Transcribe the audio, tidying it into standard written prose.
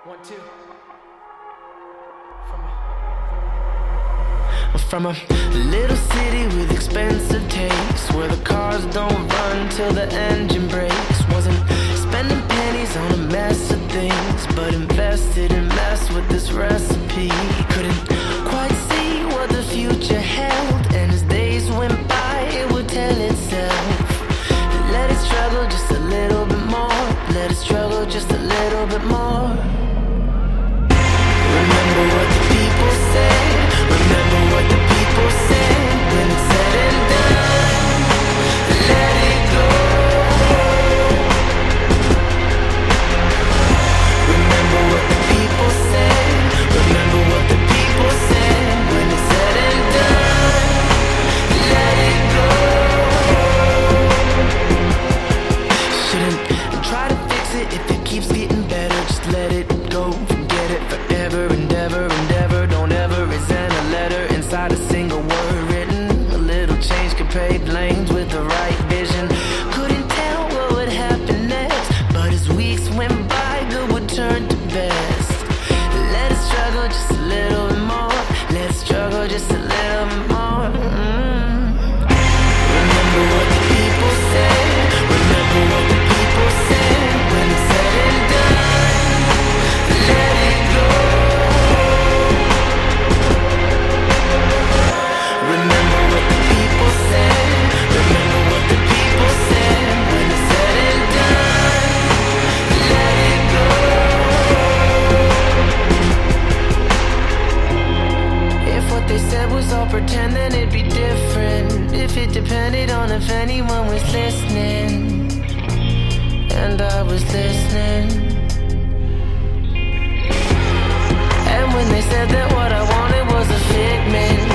1, 2. From a little city with expensive tastes, where the cars don't run till the engine breaks. Wasn't spending pennies on a mess of things, but invested in mess with this recipe. Couldn't quite see what the future held, and as days went by it would tell itself. Let it struggle just a little bit more. Let it struggle just a little bit more. Remember what the people say. Remember what the people say. When it's said and done, let it go. Remember what the people say. Remember what the people say. When it's said and done, let it go. Shouldn't try to fix it if it keeps getting better. Just let it go. Forget it forever and ever and ever. Don't ever resent a letter inside a single word written. A little change could pave lanes with the right vision. Couldn't tell what would happen next, but as weeks went by, good would turn to best. Let it struggle just a little bit more. Let it struggle just a little bit more. Remember what the people say. Remember what the people say. When it's said and done, let it go. Remember what the people say. Remember what the people say. When it's said and done, let it go. If what they said was all pretend, then it'd be different. If it depended on if anyone was listening, and I was listening. And when they said that what I wanted was a figment,